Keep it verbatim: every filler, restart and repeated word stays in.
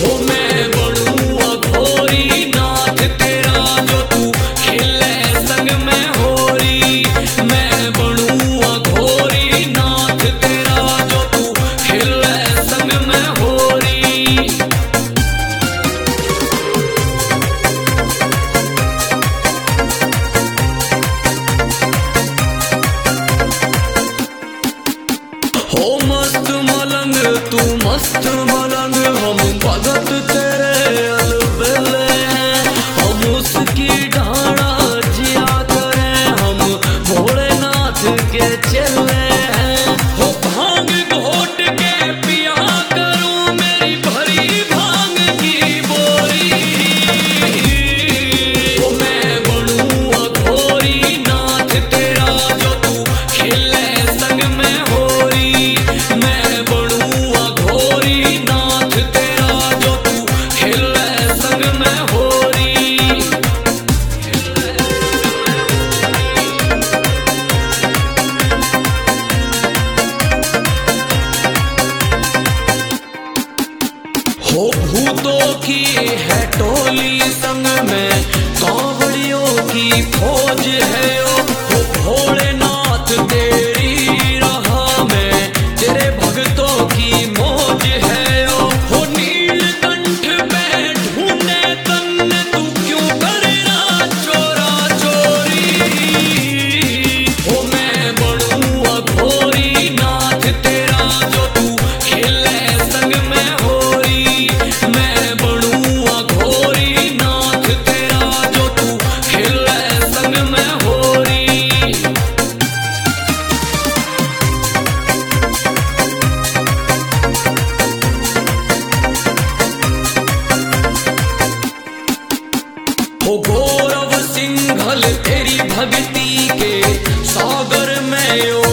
हो मस्त मलंग तू मस्त मलंग, हम भगत तेरे अलबेले हैं। हम उसकी ढाणा जिया करें, हम भोलेनाथ के चेले हैं। हो भांग घोट के पिया करूं मेरी भरी भांग की बोरी। हो मैं बनूं अघोरी नाथ तेरा, जो तू खेले संग में होरी। मैं बनूं अघोरी नाथ तेरा, जो तू खेले संग में होरी। हो भूतों की है टोली संग में, कांवड़ियों की फौज है ओ। हो भोलेनाथ तेरी राह में, तेरे भक्तों की मौज है ओ। हो नीलकंठ पे ढूंढे तन्ने, तू क्यों करेगा चोरा चोरी। हो मैं बनूं अघोरी नाथ तेरा, जो तू खेले संग में होरी। मैं बनूं अघोरी नाथ तेरा, जो तू खेले संग में होरी। हो गौरव सिंघल तेरी भक्ति के सागर में ओ।